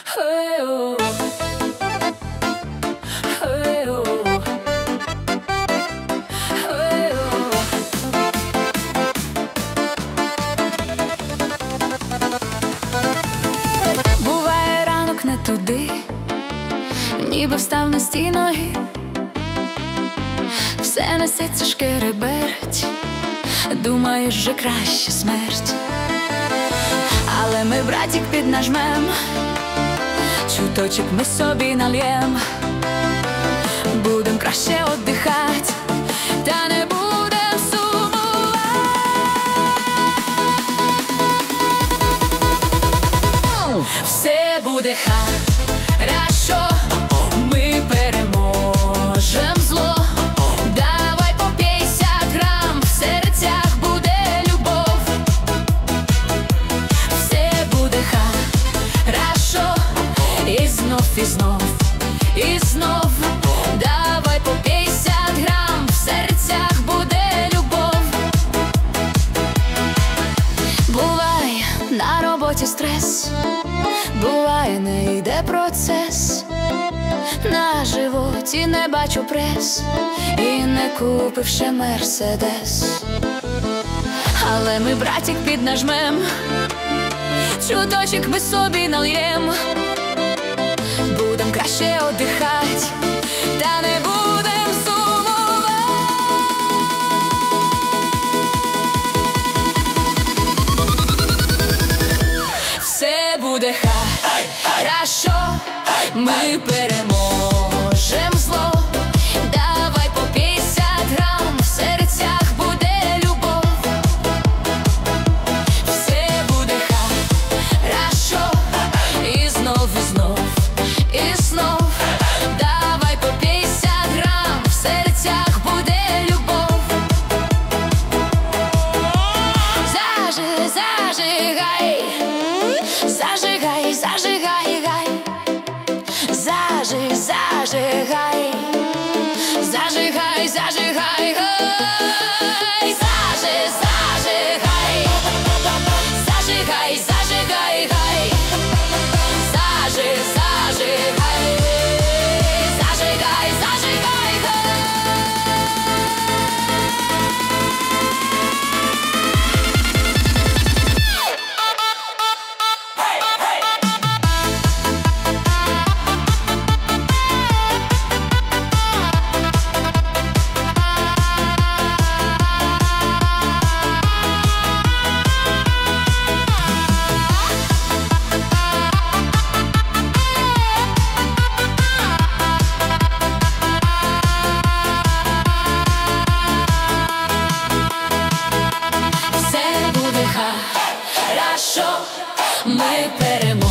Буває, ранок не туди, ніби встав на стій ноги, все несеться шкереберть, думаєш, вже краще смерть. Але ми, братік, піднажмем, чуточок ми собі нальєм, будем краще оддихать, та не будем сумувати. Все буде хорошо, ми переможем зло. Давай по 50 грам, в серцях буде любов. Все буде хорошо, і знов, і знов, і знов. Давай по 50 грам, в серцях буде любов. Буває на роботі стрес, буває, не йде процес, на животі не бачу прес, і не купив ще мерседес. Але ми, братік, піднажмем, чуточок ми собі нальєм, будем краще оддихать, та не будем сумувати. Все буде хорошо, ми переможем зло. Давай по 50 грам, в серцях буде любов. Все буде хорошо, і знов, і знов, і знов. Давай по 50 грам, в серцях буде любов. Зажигай, зажигай, зажигай, гай. Зажигай, зажигай, зажигай, гай. Зажигай, зажигай, зажигай, гай. Зажигай, зажигай, зажигай, гай. Все буде хорошо, ми переможемо.